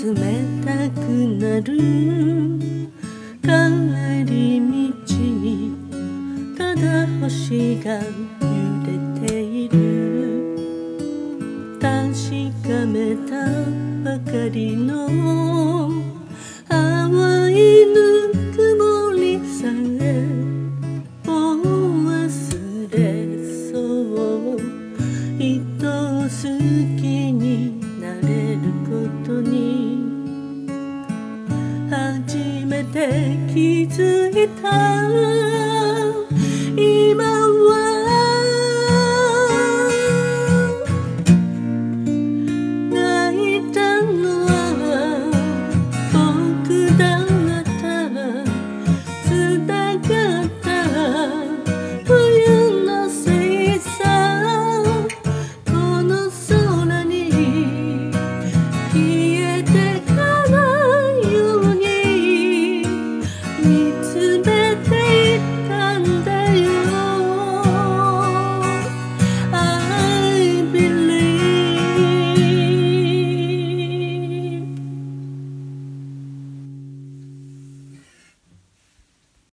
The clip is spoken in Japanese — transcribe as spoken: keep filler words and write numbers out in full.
冷たくなる帰り道にただ星が揺れている確かめたばかりの淡いぬくもりさえもう忘れそう人を好きになれることに初めて気づいた